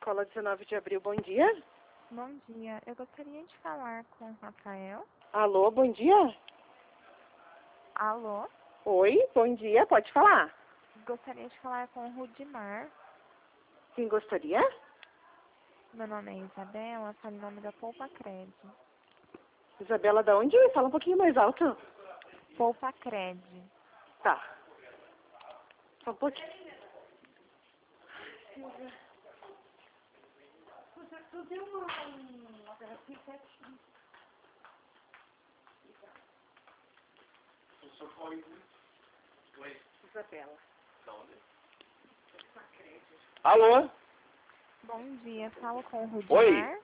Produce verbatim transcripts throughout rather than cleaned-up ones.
Escola dezenove de abril, bom dia. Bom dia, eu gostaria de falar com o Rafael. Alô, bom dia. Alô? Oi, bom dia, pode falar. Gostaria de falar com o Rudimar. Quem gostaria? Meu nome é Isabela, falo em nome da Poupa Cred. Isabela, da onde? Fala um pouquinho mais alto. Poupa Cred. Tá. Só um pouquinho. Tu deu uma... Isabela. Alô? Bom dia, falo com o Rudimar. Oi?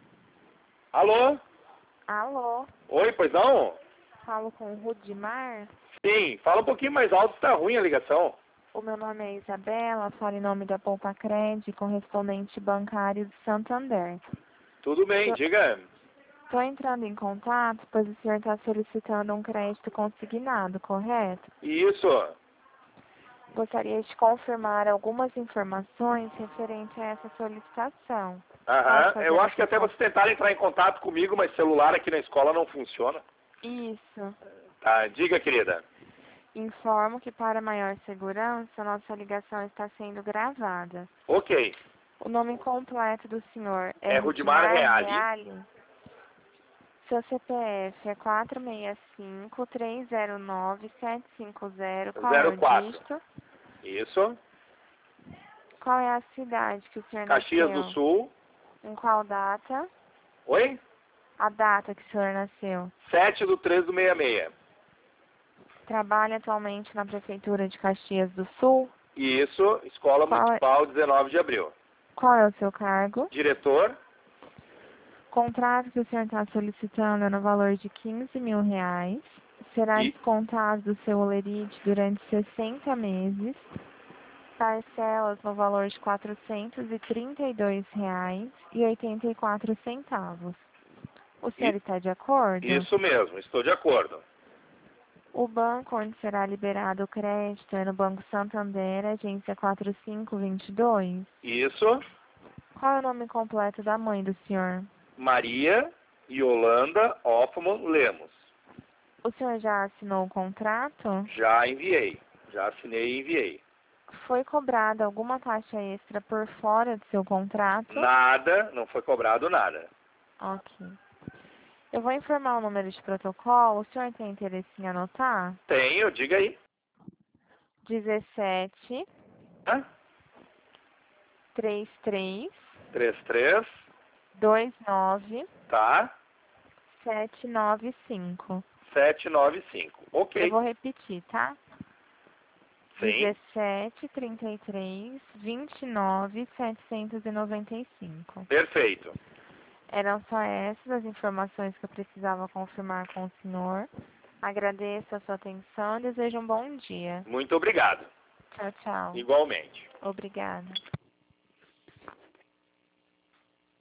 Alô? Alô? Oi, pois não? Falo com o Rudimar. Sim, fala um pouquinho mais alto, tá ruim a ligação. O meu nome é Isabela, falo em nome da Poupa Cred, correspondente bancário de Santander. Tudo bem, Tô- diga. Estou entrando em contato, pois o senhor está solicitando um crédito consignado, correto? Isso. Gostaria de confirmar algumas informações referente a essa solicitação. Posso Aham, fazer eu acho que essa até con- você tentar entrar em contato comigo, mas celular aqui na escola não funciona. Isso. Tá, diga, querida. Informo que, para maior segurança, nossa ligação está sendo gravada. Ok, O nome completo do senhor é, é Rudimar Reale. Reale. Seu C P F é quatro seis cinco, três zero nove, sete cinco zero. Qual é zero o quatro. dígito? Isso. Qual é a cidade que o senhor Caxias do nasceu? Sul. Em qual data? Oi? A data que o senhor nasceu. sete do três do sessenta e seis. Trabalha atualmente na Prefeitura de Caxias do Sul? Isso, Escola Qual é, Municipal dezenove de abril. qual é o seu cargo? Diretor? Contrato que o senhor está solicitando é no valor de quinze mil reais. Será E descontado do seu holerite durante sessenta meses. Parcelas no valor de quatrocentos e trinta e dois reais e oitenta e quatro centavos. O senhor I- está de acordo? Isso mesmo, estou de acordo. O banco onde será liberado o crédito é no Banco Santander, agência quatro cinco dois dois. Isso, Qual é o nome completo da mãe do senhor? Maria Yolanda Hoffman Lemos. O senhor já assinou o contrato? Já enviei, já assinei e enviei. Foi cobrada alguma taxa extra por fora do seu contrato? Nada, não foi cobrado nada. Ok. Eu vou informar o número de protocolo. O senhor tem interesse em anotar? Tenho, diga aí. dezessete, Hã? trinta e três, três três, vinte e nove, tá? setecentos e noventa e cinco. sete nove cinco. Eu Ok, vou repetir, tá? sim, dezessete, trinta e três, vinte e nove, setecentos e noventa e cinco. perfeito. Eram só essas as informações que eu precisava confirmar com o senhor. Agradeço a sua atenção e desejo um bom dia. Muito obrigado. Tchau, tchau. Igualmente. Obrigada.